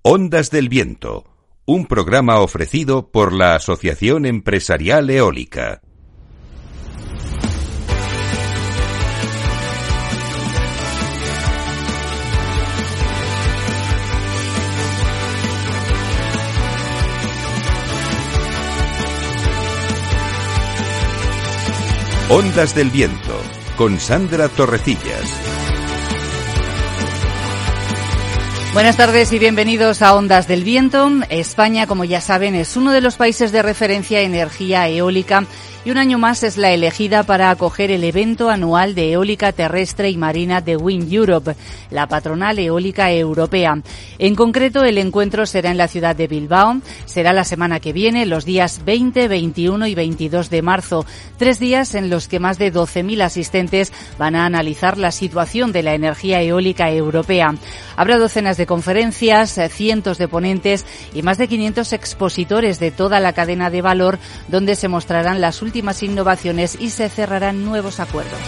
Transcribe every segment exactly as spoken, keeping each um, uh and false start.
Ondas del Viento, un programa ofrecido por la Asociación Empresarial Eólica. Ondas del Viento, con Sandra Torrecillas. Buenas tardes y bienvenidos a Ondas del Viento. España, como ya saben, es uno de los países de referencia en energía eólica y un año más es la elegida para acoger el evento anual de eólica terrestre y marina de Wind Europe, la patronal eólica europea. En concreto, el encuentro será en la ciudad de Bilbao. Será la semana que viene, los días veinte, veintiuno y veintidós de marzo. Tres días en los que más de doce mil asistentes van a analizar la situación de la energía eólica europea. Habrá docenas de conferencias, cientos de ponentes y más de quinientos expositores de toda la cadena de valor, donde se mostrarán las últimas innovaciones y se cerrarán nuevos acuerdos.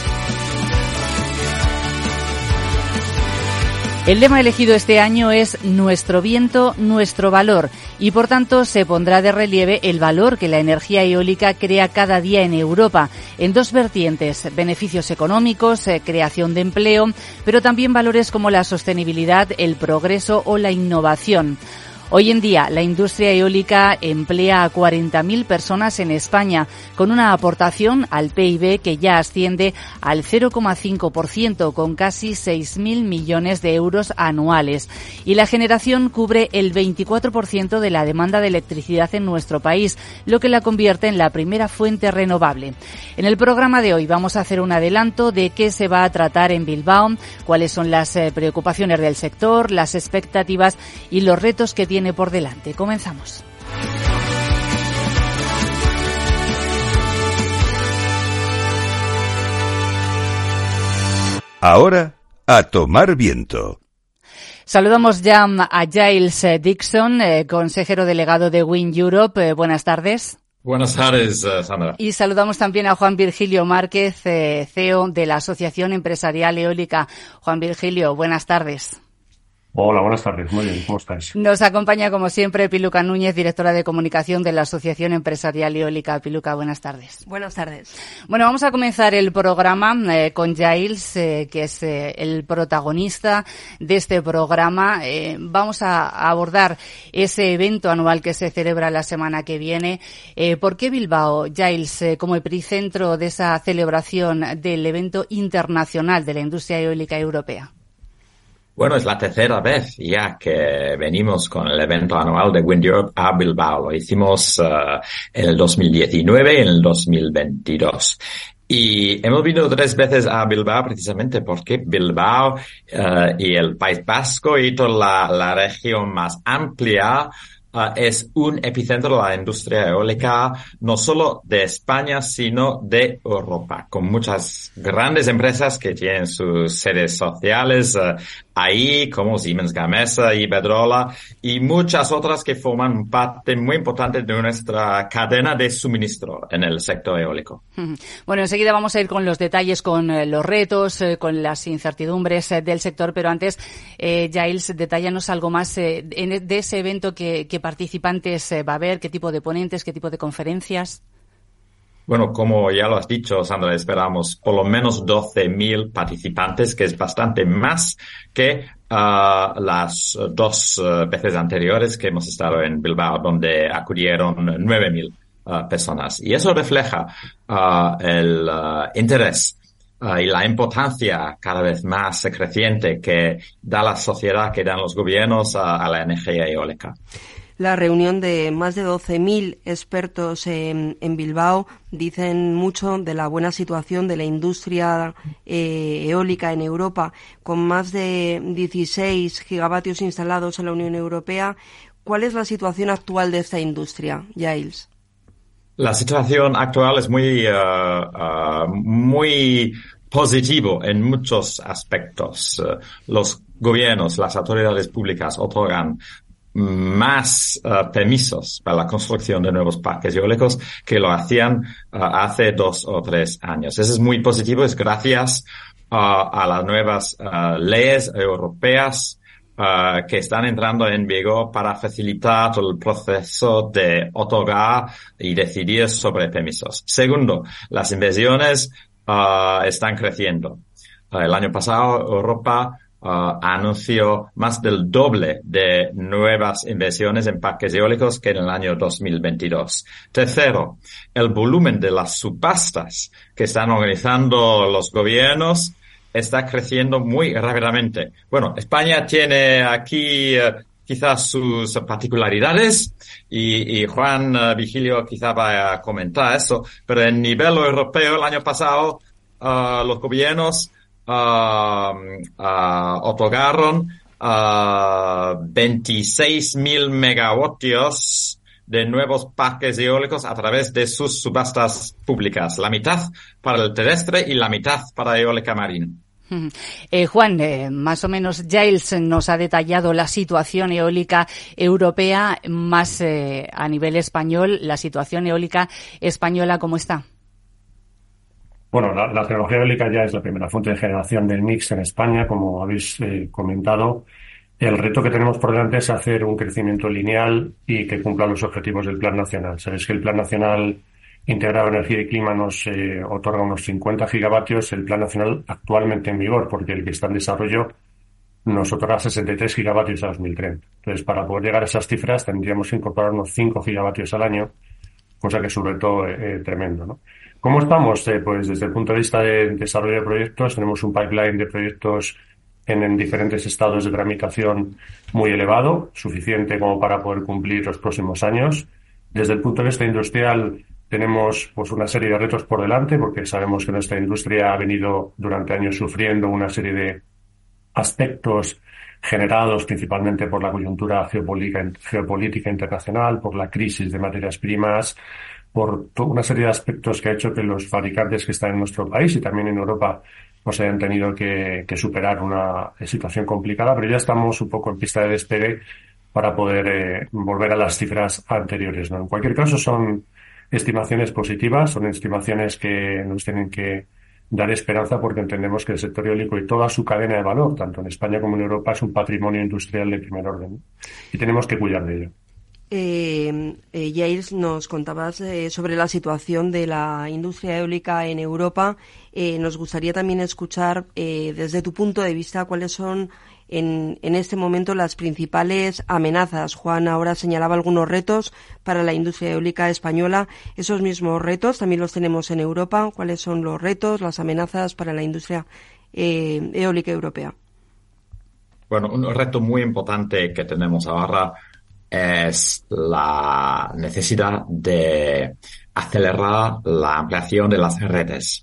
El lema elegido este año es Nuestro viento, nuestro valor, y por tanto se pondrá de relieve el valor que la energía eólica crea cada día en Europa, en dos vertientes: beneficios económicos, eh, creación de empleo, pero también valores como la sostenibilidad, el progreso o la innovación. Hoy en día, la industria eólica emplea a cuarenta mil personas en España, con una aportación al P I B que ya asciende al cero coma cinco por ciento, con casi seis mil millones de euros anuales. Y la generación cubre el veinticuatro por ciento de la demanda de electricidad en nuestro país, lo que la convierte en la primera fuente renovable. En el programa de hoy vamos a hacer un adelanto de qué se va a tratar en Bilbao, cuáles son las eh, preocupaciones del sector, las expectativas y los retos que tiene por delante. Comenzamos. Ahora, a tomar viento. Saludamos ya a Giles Dixon, eh, consejero delegado de Wind Europe. Eh, buenas tardes. Buenas tardes, uh, Sandra. Y saludamos también a Juan Virgilio Márquez, eh, C E O de la Asociación Empresarial Eólica. Juan Virgilio, buenas tardes. Hola, buenas tardes. Muy bien, ¿cómo estáis? Nos acompaña, como siempre, Piluca Núñez, directora de comunicación de la Asociación Empresarial Eólica. Piluca, buenas tardes. Buenas tardes. Bueno, vamos a comenzar el programa eh, con Giles, eh, que es eh, el protagonista de este programa. Eh, vamos a, a abordar ese evento anual que se celebra la semana que viene. Eh, ¿Por qué Bilbao, Giles, eh, como epicentro de esa celebración del evento internacional de la industria eólica europea? Bueno, es la tercera vez ya que venimos con el evento anual de Wind Europe a Bilbao. Lo hicimos uh, en el dos mil diecinueve y en el dos mil veintidós. Y hemos venido tres veces a Bilbao precisamente porque Bilbao uh, y el País Vasco y toda la, la región más amplia Uh, es un epicentro de la industria eólica, no solo de España, sino de Europa, con muchas grandes empresas que tienen sus sedes sociales uh, ahí, como Siemens Gamesa, Iberdrola, y muchas otras que forman parte muy importante de nuestra cadena de suministro en el sector eólico. Bueno, enseguida vamos a ir con los detalles, con eh, los retos, eh, con las incertidumbres eh, del sector, pero antes, eh, Giles, detállanos algo más eh, en, de ese evento que, que participantes eh, va a haber, qué tipo de ponentes, qué tipo de conferencias. Bueno, como ya lo has dicho, Sandra, esperamos por lo menos doce mil participantes, que es bastante más que uh, las dos uh, veces anteriores que hemos estado en Bilbao, donde acudieron nueve mil uh, personas. Y eso refleja uh, el uh, interés uh, y la importancia cada vez más creciente que da la sociedad, que dan los gobiernos uh, a la energía eólica. La reunión de más de doce mil expertos en, en Bilbao dicen mucho de la buena situación de la industria eh, eólica en Europa, con más de dieciséis gigavatios instalados en la Unión Europea. ¿Cuál es la situación actual de esta industria, Giles? La situación actual es muy, uh, uh, muy positivo en muchos aspectos. Uh, los gobiernos, las autoridades públicas otorgan más uh, permisos para la construcción de nuevos parques eólicos que lo hacían uh, hace dos o tres años. Eso es muy positivo, es gracias uh, a las nuevas uh, leyes europeas uh, que están entrando en vigor para facilitar todo el proceso de otorgar y decidir sobre permisos. Segundo, las inversiones uh, están creciendo. Uh, el año pasado Europa Uh, anunció más del doble de nuevas inversiones en parques eólicos que en el año dos mil veintidós. Tercero, el volumen de las subastas que están organizando los gobiernos está creciendo muy rápidamente. Bueno, España tiene aquí uh, quizás sus particularidades y, y Juan uh, Vigilio quizá va a comentar eso, pero en nivel europeo el año pasado uh, los gobiernos Uh, uh, otorgaron uh, veintiséis mil megavatios de nuevos parques eólicos a través de sus subastas públicas. La mitad para el terrestre y la mitad para eólica marina. Eh, Juan, eh, más o menos Giles nos ha detallado la situación eólica europea, más eh, a nivel español, la situación eólica española, ¿cómo está? Bueno, la, la tecnología eólica ya es la primera fuente de generación del mix en España, como habéis eh, comentado. El reto que tenemos por delante es hacer un crecimiento lineal y que cumpla los objetivos del Plan Nacional. Sabéis que el Plan Nacional Integrado de Energía y Clima nos eh, otorga unos cincuenta gigavatios, el Plan Nacional actualmente en vigor, porque el que está en desarrollo nos otorga sesenta y tres gigavatios a dos mil treinta. Entonces, para poder llegar a esas cifras tendríamos que incorporar unos cinco gigavatios al año, cosa que es un reto eh, tremendo, ¿no? ¿Cómo estamos? Eh, pues desde el punto de vista de desarrollo de proyectos, tenemos un pipeline de proyectos en, en diferentes estados de tramitación muy elevado, suficiente como para poder cumplir los próximos años. Desde el punto de vista industrial, tenemos pues una serie de retos por delante, porque sabemos que nuestra industria ha venido durante años sufriendo una serie de aspectos generados principalmente por la coyuntura geopolítica, geopolítica internacional, por la crisis de materias primas, por toda una serie de aspectos que ha hecho que los fabricantes que están en nuestro país y también en Europa pues hayan tenido que, que superar una situación complicada, pero ya estamos un poco en pista de despegue para poder eh, volver a las cifras anteriores, ¿no? En cualquier caso son estimaciones positivas, son estimaciones que nos tienen que dar esperanza porque entendemos que el sector eólico y toda su cadena de valor, tanto en España como en Europa, es un patrimonio industrial de primer orden, ¿no? Y tenemos que cuidar de ello. Eh, eh, Giles, nos contabas eh, sobre la situación de la industria eólica en Europa. Eh, nos gustaría también escuchar eh, desde tu punto de vista cuáles son en, en este momento las principales amenazas. Juan ahora señalaba algunos retos para la industria eólica española. Esos mismos retos también los tenemos en Europa. ¿Cuáles son los retos, las amenazas para la industria eh, eólica europea? Bueno, un reto muy importante que tenemos ahora es la necesidad de acelerar la ampliación de las redes.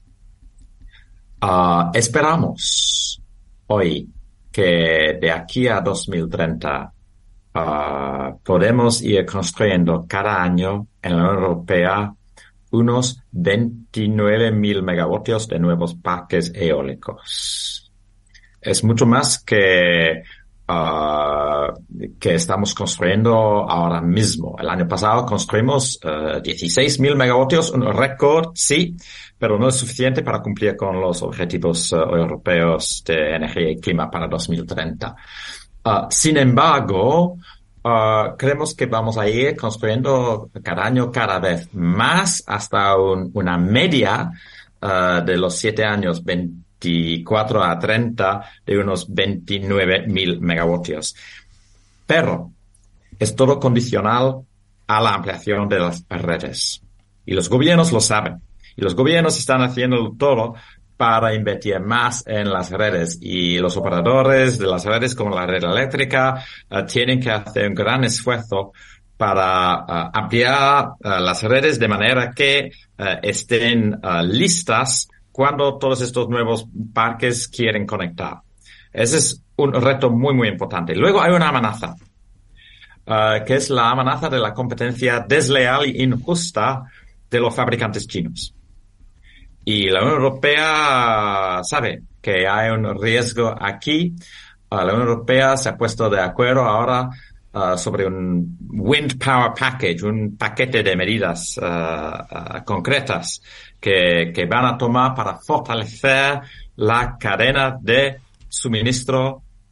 Uh, esperamos hoy que de aquí a dos mil treinta uh, podemos ir construyendo cada año en la Unión Europea unos veintinueve mil megavatios de nuevos parques eólicos. Es mucho más que Uh, que estamos construyendo ahora mismo. El año pasado construimos uh, dieciséis mil megavatios, un récord, sí, pero no es suficiente para cumplir con los objetivos uh, europeos de energía y clima para dos mil treinta. Uh, sin embargo, uh, creemos que vamos a ir construyendo cada año cada vez más hasta un, una media uh, de los siete años, veinticuatro a treinta, de unos veintinueve mil megavatios. Pero es todo condicional a la ampliación de las redes. Y los gobiernos lo saben. Y los gobiernos están haciendo todo para invertir más en las redes. Y los operadores de las redes, como la red eléctrica, uh, tienen que hacer un gran esfuerzo para uh, ampliar uh, las redes de manera que uh, estén uh, listas cuando todos estos nuevos parques quieren conectar. Ese es un reto muy, muy importante. Luego hay una amenaza, uh, que es la amenaza de la competencia desleal e injusta de los fabricantes chinos. Y la Unión Europea sabe que hay un riesgo aquí. Uh, la Unión Europea se ha puesto de acuerdo ahora uh, sobre un Wind Power Package, un paquete de medidas uh, uh, concretas que, que van a tomar para fortalecer la cadena de suministro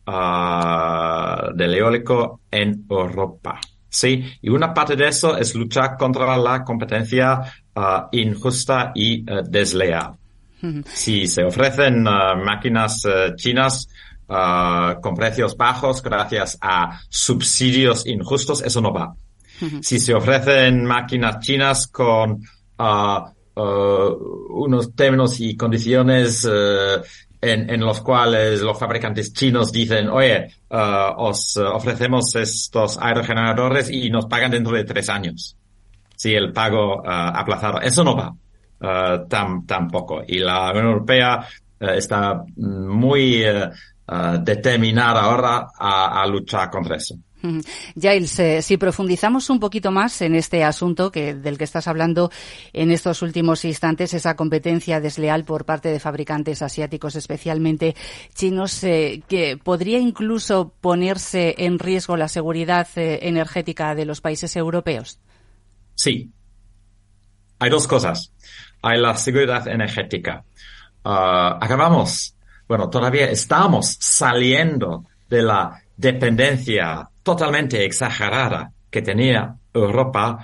uh, del eólico en Europa. Sí, y una parte de eso es luchar contra la competencia uh, injusta y uh, desleal. Uh-huh. Si se ofrecen uh, máquinas uh, chinas uh, con precios bajos gracias a subsidios injustos, eso no va. Uh-huh. Si se ofrecen máquinas chinas con uh, uh, unos términos y condiciones uh, En, en los cuales los fabricantes chinos dicen, oye, uh, os uh, ofrecemos estos aerogeneradores y nos pagan dentro de tres años. Sí, el pago uh, aplazado. Eso no va uh, tam, tampoco. Y la Unión Europea uh, está muy uh, uh, determinada ahora a, a luchar contra eso. Giles, eh, si profundizamos un poquito más en este asunto que del que estás hablando en estos últimos instantes, esa competencia desleal por parte de fabricantes asiáticos, especialmente chinos, eh, que podría incluso ponerse en riesgo la seguridad eh, energética de los países europeos. Sí. Hay dos cosas. Hay la seguridad energética. Uh, acabamos, bueno, todavía estamos saliendo de la dependencia totalmente exagerada que tenía Europa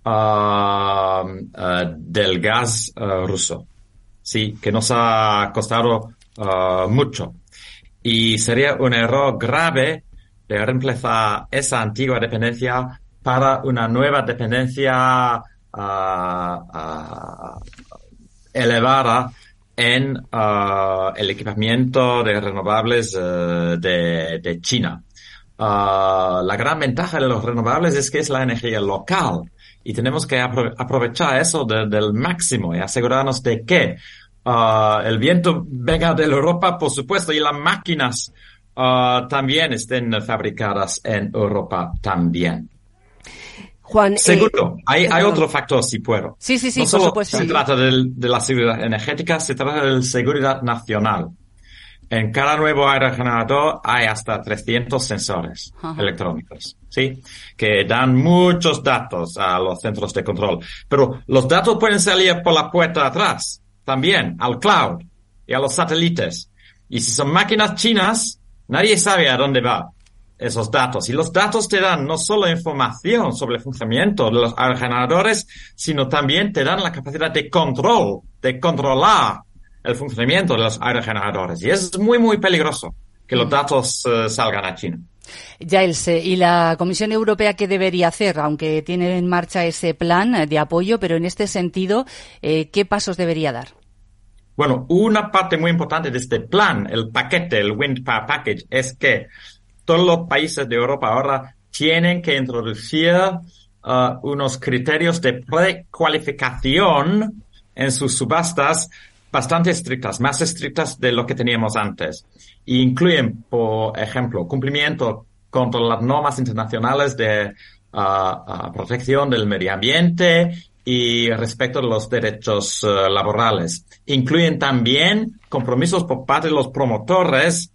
uh, uh, del gas uh, ruso. Sí, que nos ha costado uh, mucho. Y sería un error grave de reemplazar esa antigua dependencia para una nueva dependencia uh, uh, elevada en uh, el equipamiento de renovables uh, de, de China. Uh, la gran ventaja de los renovables es que es la energía local y tenemos que apro- aprovechar eso de, del máximo y asegurarnos de que uh, el viento venga de Europa, por supuesto, y las máquinas uh, también estén fabricadas en Europa también. Juan, Segundo, eh, hay, hay otro factor, si puedo. Sí, sí, sí, no por solo supuesto. se Sí. trata del, de la seguridad energética, se trata de la seguridad nacional. En cada nuevo aerogenerador hay hasta trescientos sensores Ajá. electrónicos, ¿sí? Que dan muchos datos a los centros de control. Pero los datos pueden salir por la puerta de atrás, también, al cloud y a los satélites. Y si son máquinas chinas, nadie sabe a dónde va esos datos. Y los datos te dan no solo información sobre el funcionamiento de los aerogeneradores, sino también te dan la capacidad de control, de controlar el funcionamiento de los aerogeneradores. Y es muy, muy peligroso que los datos uh, salgan a China. Giles, ¿y la Comisión Europea qué debería hacer? Aunque tiene en marcha ese plan de apoyo, pero en este sentido, eh, ¿qué pasos debería dar? Bueno, una parte muy importante de este plan, el paquete, el Wind Power Package, es que todos los países de Europa ahora tienen que introducir uh, unos criterios de precualificación en sus subastas bastante estrictas, más estrictas de lo que teníamos antes. Y incluyen, por ejemplo, cumplimiento contra las normas internacionales de uh, uh, protección del medio ambiente y respecto de los derechos uh, laborales. Incluyen también compromisos por parte de los promotores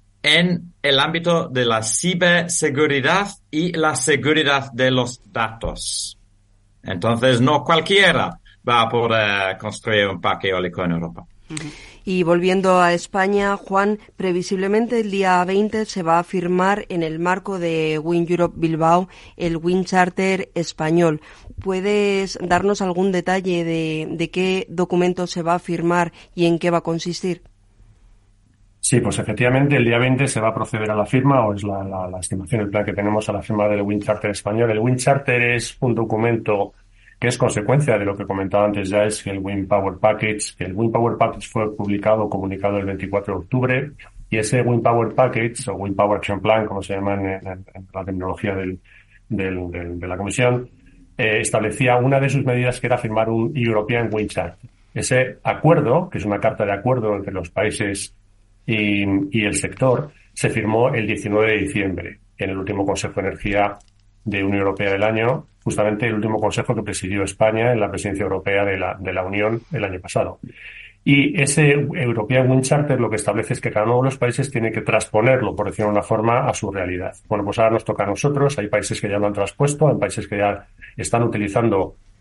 en el ámbito de la ciberseguridad y la seguridad de los datos. Entonces, no cualquiera va a poder construir un parque eólico en Europa. Y volviendo a España, Juan, previsiblemente el día veinte se va a firmar en el marco de Wind Europe Bilbao el Wind Charter español. ¿Puedes darnos algún detalle de, de qué documento se va a firmar y en qué va a consistir? Sí, pues efectivamente el día veinte se va a proceder a la firma, o es la, la, la estimación, el plan que tenemos a la firma del Wind Charter español. El Wind Charter es un documento que es consecuencia de lo que comentaba antes ya, es el Wind Power Package, que el Wind Power Package fue publicado, comunicado el veinticuatro de octubre, y ese Wind Power Package, o Wind Power Action Plan, como se llama en, en, en la terminología del, del, del, de la Comisión, eh, establecía una de sus medidas que era firmar un European Wind Charter. Ese acuerdo, que es una carta de acuerdo entre los países y, y el sector, se firmó el diecinueve de diciembre, en el último Consejo de Energía de Unión Europea del año, justamente el último consejo que presidió España en la presidencia europea de la, de la Unión el año pasado. Y ese European Wind Charter lo que establece es que cada uno de los países tiene que transponerlo, por decirlo de una forma, a su realidad. Bueno, pues ahora nos toca a nosotros. Hay países que ya lo han traspuesto, hay países que ya están utilizando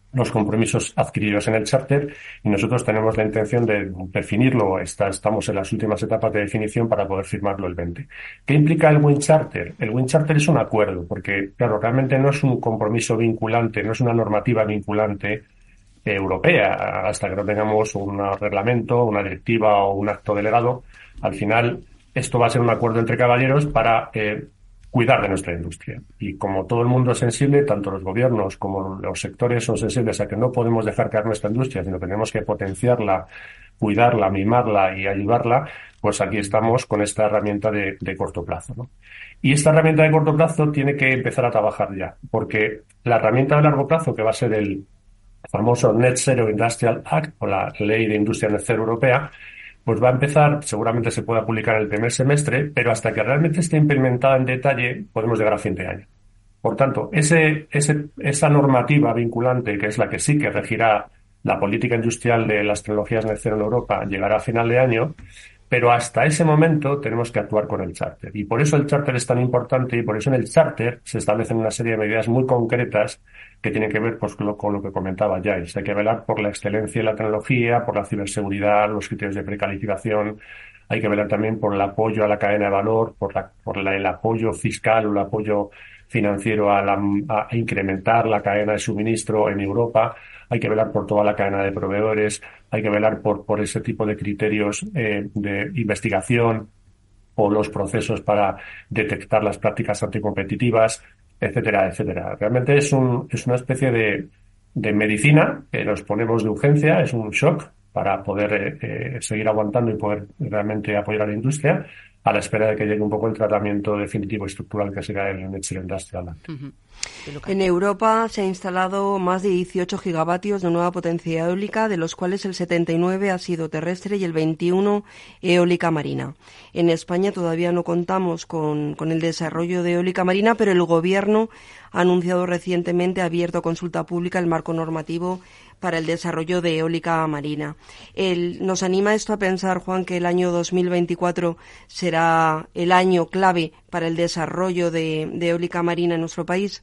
los compromisos adquiridos en el Charter y nosotros tenemos la intención de definirlo. Está, estamos en las últimas etapas de definición para poder firmarlo el veinte. ¿Qué implica el Wind Charter? El Wind Charter es un acuerdo, porque, claro, realmente no es un compromiso vinculante, no es una normativa vinculante eh, europea. Hasta que no tengamos un reglamento, una directiva o un acto delegado, al final esto va a ser un acuerdo entre caballeros para eh, cuidar de nuestra industria. Y como todo el mundo es sensible, tanto los gobiernos como los sectores son sensibles a que no podemos dejar caer nuestra industria, sino que tenemos que potenciarla, cuidarla, mimarla y ayudarla, pues aquí estamos con esta herramienta de, de corto plazo, ¿no? Y esta herramienta de corto plazo tiene que empezar a trabajar ya, porque la herramienta de largo plazo, que va a ser el famoso Net Zero Industrial Act, o la Ley de Industria Net Zero Europea, pues va a empezar, seguramente se pueda publicar en el primer semestre, pero hasta que realmente esté implementada en detalle podemos llegar a fin de año. Por tanto, ese, ese, esa normativa vinculante, que es la que sí que regirá la política industrial de las tecnologías net cero en Europa, llegará a final de año, pero hasta ese momento tenemos que actuar con el Charter. Y por eso el Charter es tan importante y por eso en el Charter se establecen una serie de medidas muy concretas que tienen que ver pues, con, lo, con lo que comentaba Giles. Hay que velar por la excelencia en la tecnología, por la ciberseguridad, los criterios de precalificación. Hay que velar también por el apoyo a la cadena de valor, por, la, por la, el apoyo fiscal o el apoyo financiero a, la, a incrementar la cadena de suministro en Europa. Hay que velar por toda la cadena de proveedores, hay que velar por, por ese tipo de criterios eh, de investigación o los procesos para detectar las prácticas anticompetitivas, etcétera, etcétera. Realmente es, un, es una especie de, de medicina que nos ponemos de urgencia, es un shock para poder eh, eh, seguir aguantando y poder realmente apoyar a la industria, a la espera de que llegue un poco el tratamiento definitivo y estructural que será el Net Zero Industrial Act. Uh-huh. En Europa se ha instalado más de dieciocho gigavatios de nueva potencia eólica, de los cuales el setenta y nueve ha sido terrestre y el veintiuno eólica marina. En España todavía no contamos con, con el desarrollo de eólica marina, pero el Gobierno ha anunciado recientemente, ha abierto consulta pública el marco normativo para el desarrollo de eólica marina. El, ¿Nos anima esto a pensar, Juan, que el año dos mil veinticuatro será el año clave para el desarrollo de, de eólica marina en nuestro país?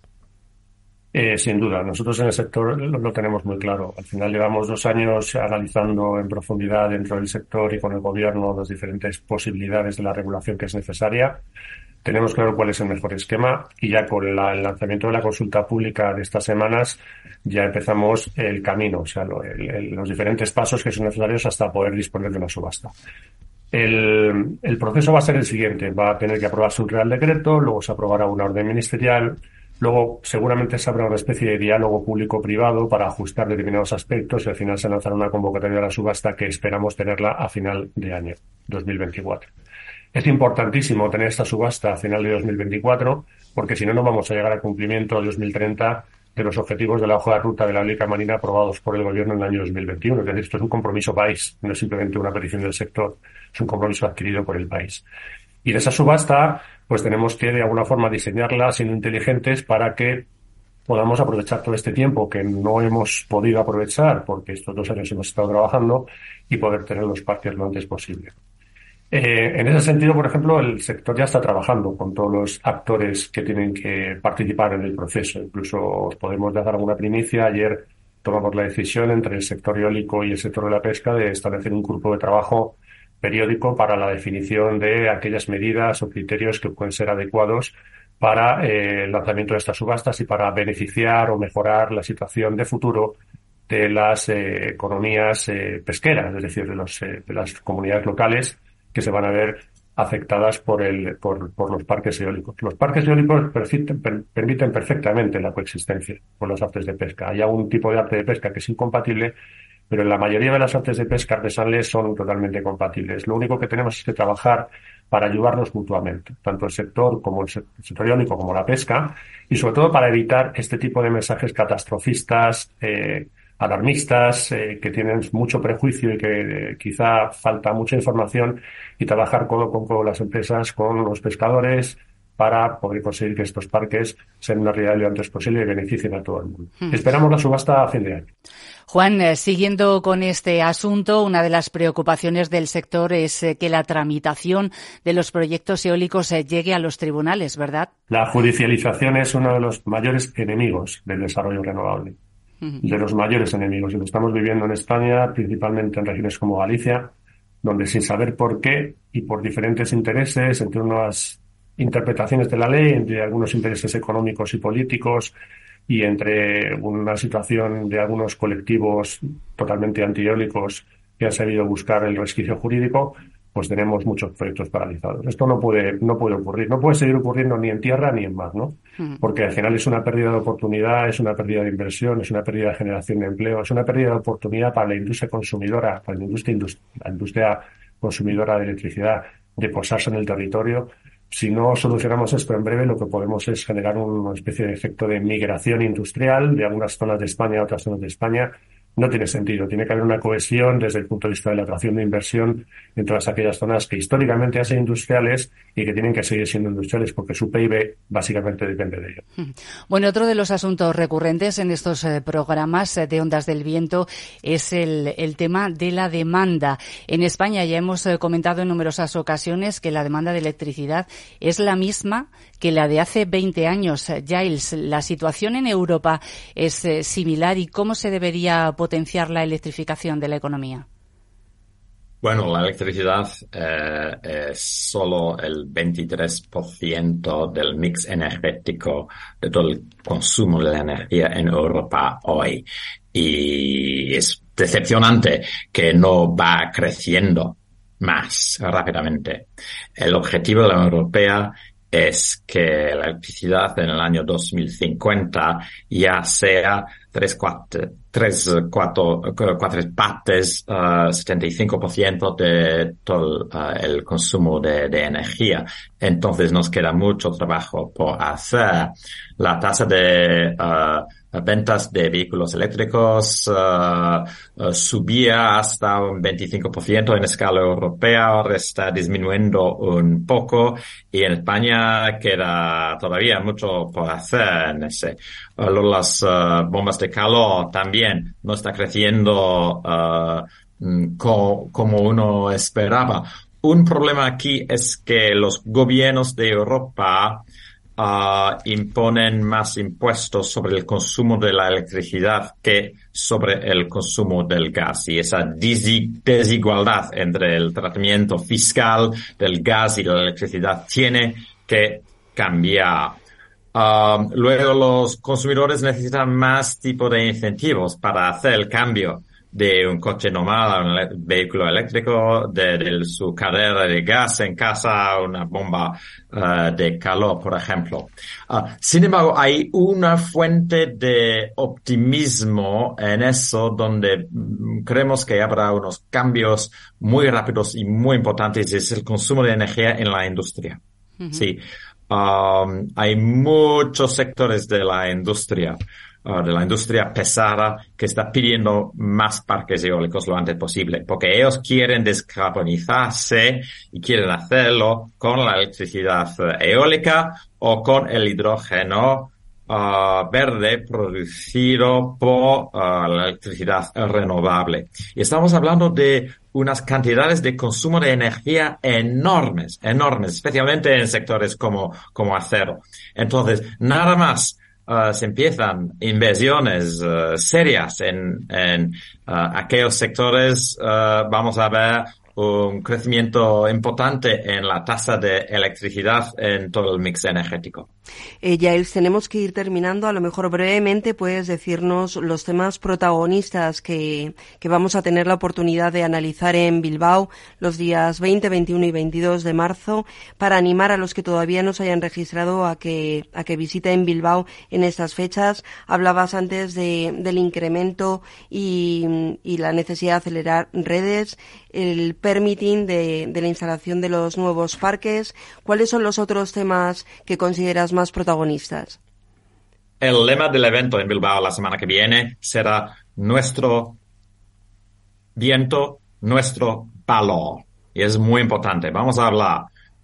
Eh, sin duda, nosotros en el sector lo, lo tenemos muy claro. Al final llevamos dos años analizando en profundidad dentro del sector y con el Gobierno las diferentes posibilidades de la regulación que es necesaria. Tenemos claro cuál es el mejor esquema y ya con la, el lanzamiento de la consulta pública de estas semanas ya empezamos el camino, o sea, lo, el, el, los diferentes pasos que son necesarios hasta poder disponer de una subasta. El, el proceso va a ser el siguiente, va a tener que aprobarse un Real Decreto, luego se aprobará una orden ministerial, luego seguramente se habrá una especie de diálogo público-privado para ajustar determinados aspectos y al final se lanzará una convocatoria de la subasta que esperamos tenerla a final de año, dos mil veinticuatro. Es importantísimo tener esta subasta a final de dos mil veinticuatro porque si no, no vamos a llegar al cumplimiento de dos mil treinta de los objetivos de la hoja de ruta de la eólica marina aprobados por el Gobierno en el año dos mil veintiuno. Es decir, esto es un compromiso país, no es simplemente una petición del sector, es un compromiso adquirido por el país. Y de esa subasta, pues tenemos que de alguna forma diseñarla siendo inteligentes para que podamos aprovechar todo este tiempo que no hemos podido aprovechar porque estos dos años hemos estado trabajando y poder tener los parques lo antes posible. Eh, en ese sentido, por ejemplo, el sector ya está trabajando con todos los actores que tienen que participar en el proceso. Incluso os podemos dar alguna primicia. Ayer tomamos la decisión entre el sector eólico y el sector de la pesca de establecer un grupo de trabajo periódico para la definición de aquellas medidas o criterios que pueden ser adecuados para eh, el lanzamiento de estas subastas y para beneficiar o mejorar la situación de futuro de las eh, economías eh, pesqueras, es decir, de, los, eh, de las comunidades locales que se van a ver afectadas por el por, por los parques eólicos. Los parques eólicos permiten, per, permiten perfectamente la coexistencia con las artes de pesca. Hay algún tipo de arte de pesca que es incompatible, pero en la mayoría de las artes de pesca artesanales son totalmente compatibles. Lo único que tenemos es que trabajar para ayudarnos mutuamente, tanto el sector como el sector eólico como la pesca, y sobre todo para evitar este tipo de mensajes catastrofistas, eh, alarmistas, eh, que tienen mucho prejuicio y que eh, quizá falta mucha información, y trabajar codo con codo las empresas con los pescadores para poder conseguir que estos parques sean una realidad lo antes posible y beneficien a todo el mundo. Hmm. Esperamos la subasta a fin de año. Juan, eh, siguiendo con este asunto, una de las preocupaciones del sector es eh, que la tramitación de los proyectos eólicos eh, llegue a los tribunales, ¿verdad? La judicialización es uno de los mayores enemigos del desarrollo renovable. de los mayores enemigos. Y lo estamos viviendo en España, principalmente en regiones como Galicia, donde sin saber por qué y por diferentes intereses, entre unas interpretaciones de la ley, entre algunos intereses económicos y políticos y entre una situación de algunos colectivos totalmente antieólicos que han sabido buscar el resquicio jurídico, pues tenemos muchos proyectos paralizados. Esto no puede, no puede ocurrir, no puede seguir ocurriendo ni en tierra ni en mar, ¿no? Porque al final es una pérdida de oportunidad, es una pérdida de inversión, es una pérdida de generación de empleo, es una pérdida de oportunidad para la industria consumidora, para la industria, la industria consumidora de electricidad, de posarse en el territorio. Si no solucionamos esto en breve, lo que podemos es generar una especie de efecto de migración industrial de algunas zonas de España a otras zonas de España. No tiene sentido. Tiene que haber una cohesión desde el punto de vista de la atracción de inversión en todas aquellas zonas que históricamente han sido industriales y que tienen que seguir siendo industriales porque su P I B básicamente depende de ello. Bueno, otro de los asuntos recurrentes en estos eh, programas de Ondas del Viento es el, el tema de la demanda. En España ya hemos eh, comentado en numerosas ocasiones que la demanda de electricidad es la misma que la de hace veinte años. Giles, ¿la situación en Europa es eh, similar y cómo se debería potenciar la electrificación de la economía? Bueno, la electricidad eh, es solo el veintitrés por ciento del mix energético de todo el consumo de la energía en Europa hoy. Y es decepcionante que no va creciendo más rápidamente. El objetivo de la Unión Europea es que la electricidad en el año dos mil cincuenta ya sea tres, cuatro, tres, cuatro, cuatro partes, uh, setenta y cinco por ciento de todo uh, el consumo de, de energía. Entonces nos queda mucho trabajo por hacer. La tasa de uh, ventas de vehículos eléctricos uh, uh, subía hasta un veinticinco por ciento en escala europea, ahora está disminuyendo un poco y en España queda todavía mucho por hacer en ese. Uh, las uh, bombas de calor también no está creciendo uh, co- como uno esperaba. Un problema aquí es que los gobiernos de Europa Uh, imponen más impuestos sobre el consumo de la electricidad que sobre el consumo del gas. Y esa desigualdad entre el tratamiento fiscal del gas y de la electricidad tiene que cambiar. Uh, luego los consumidores necesitan más tipo de incentivos para hacer el cambio de un coche normal a un ele- vehículo eléctrico, de, de su carrera de gas en casa a una bomba uh, de calor, por ejemplo. Uh, sin embargo, hay una fuente de optimismo en eso donde mm, creemos que habrá unos cambios muy rápidos y muy importantes, es el consumo de energía en la industria. Uh-huh. Sí. Um, hay muchos sectores de la industria Uh, de la industria pesada que está pidiendo más parques eólicos lo antes posible, porque ellos quieren descarbonizarse y quieren hacerlo con la electricidad eólica o con el hidrógeno uh, verde producido por uh, la electricidad renovable. Y estamos hablando de unas cantidades de consumo de energía enormes, enormes, especialmente en sectores como, como acero. Entonces, nada más Uh, se empiezan inversiones uh, serias en, en uh, aquellos sectores, uh, vamos a ver un crecimiento importante en la tasa de electricidad en todo el mix energético. Eh, Giles, tenemos que ir terminando. A lo mejor brevemente puedes decirnos los temas protagonistas que, que vamos a tener la oportunidad de analizar en Bilbao los días veinte, veintiuno y veintidós de marzo para animar a los que todavía no se hayan registrado a que, a que visiten Bilbao en estas fechas. Hablabas antes de, del incremento y, y la necesidad de acelerar redes, el permitting de, de la instalación de los nuevos parques. ¿Cuáles son los otros temas que consideras más protagonistas? El lema del evento en Bilbao la semana que viene será nuestro viento, nuestro valor. Y es muy importante. Vamos a hablar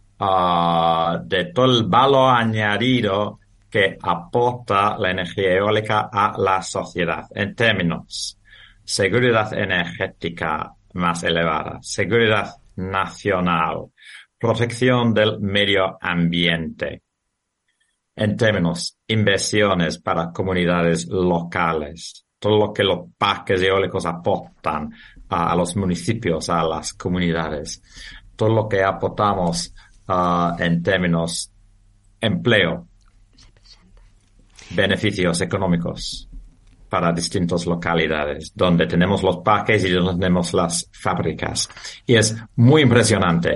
uh, de todo el valor añadido que aporta la energía eólica a la sociedad en términos seguridad energética más elevada, seguridad nacional, protección del medio ambiente, en términos inversiones para comunidades locales, todo lo que los parques eólicos aportan a, a los municipios, a las comunidades, todo lo que aportamos uh, en términos empleo, beneficios económicos para distintas localidades, donde tenemos los parques y donde tenemos las fábricas. Y es muy impresionante.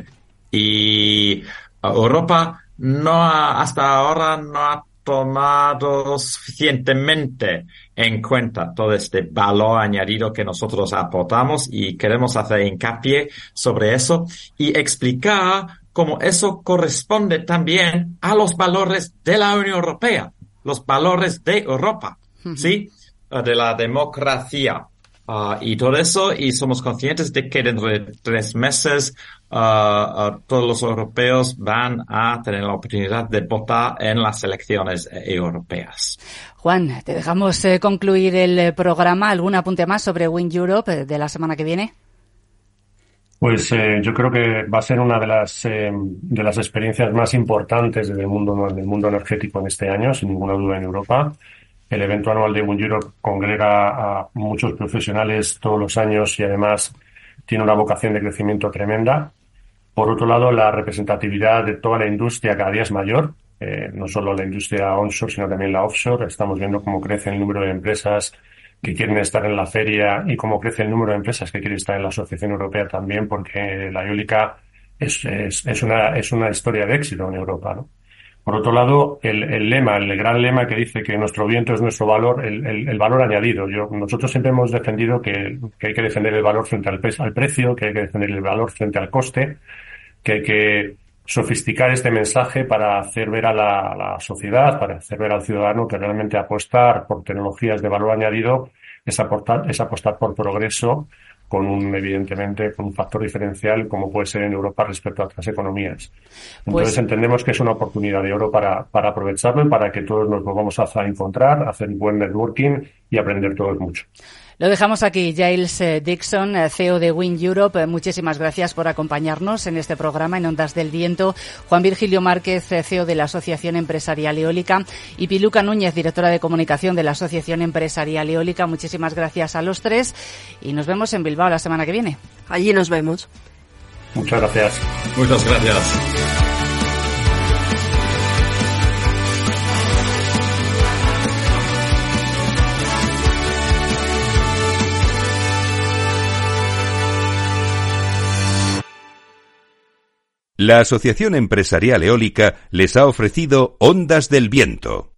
Y uh, Europa no ha, hasta ahora no ha tomado suficientemente en cuenta todo este valor añadido que nosotros aportamos, y queremos hacer hincapié sobre eso y explicar cómo eso corresponde también a los valores de la Unión Europea, los valores de Europa, uh-huh. ¿sí? De la democracia. Uh, y todo eso, y somos conscientes de que dentro de tres meses uh, uh, todos los europeos van a tener la oportunidad de votar en las elecciones europeas. Juan, te dejamos eh, concluir el programa. ¿Algún apunte más sobre Wind Europe de la semana que viene? Pues eh, yo creo que va a ser una de las eh, de las experiencias más importantes del mundo del mundo energético en este año, sin ninguna duda, en Europa. El evento anual de Wind Europe congrega a muchos profesionales todos los años y además tiene una vocación de crecimiento tremenda. Por otro lado, la representatividad de toda la industria cada día es mayor, eh, no solo la industria onshore, sino también la offshore. Estamos viendo cómo crece el número de empresas que quieren estar en la feria y cómo crece el número de empresas que quieren estar en la Asociación Europea también, porque la eólica es, es, es una, es una historia de éxito en Europa, ¿no? Por otro lado, el, el lema, el gran lema que dice que nuestro viento es nuestro valor, el, el, el valor añadido. Yo, nosotros siempre hemos defendido que, que hay que defender el valor frente al, al precio, que hay que defender el valor frente al coste, que hay que sofisticar este mensaje para hacer ver a la, a la sociedad, para hacer ver al ciudadano que realmente apostar por tecnologías de valor añadido es aportar, es apostar por progreso, con un, evidentemente, con un factor diferencial como puede ser en Europa respecto a otras economías. Entonces pues, entendemos que es una oportunidad de oro para, para aprovecharlo y para que todos nos volvamos a encontrar, hacer buen networking y aprender todos mucho. Lo dejamos aquí. Giles Dickson, C E O de Wind Europe, muchísimas gracias por acompañarnos en este programa en Ondas del Viento. Juan Virgilio Márquez, C E O de la Asociación Empresarial Eólica, y Piluca Núñez, directora de comunicación de la Asociación Empresarial Eólica. Muchísimas gracias a los tres y nos vemos en Bilbao la semana que viene. Allí nos vemos. Muchas gracias. Muchas gracias. La Asociación Empresarial Eólica les ha ofrecido Ondas del Viento.